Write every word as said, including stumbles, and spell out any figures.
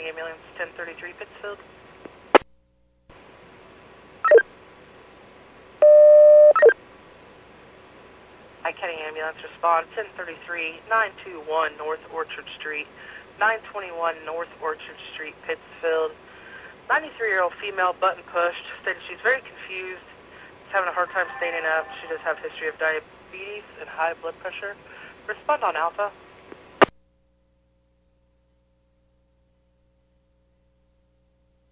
Ambulance ten thirty-three Pittsfield. County Ambulance respond ten thirty-three nine two one North Orchard Street, nine twenty-one North Orchard Street, Pittsfield. ninety-three-year-old female, button pushed, stated she's very confused, is having a hard time standing up. She does have a history of diabetes and high blood pressure. Respond on Alpha.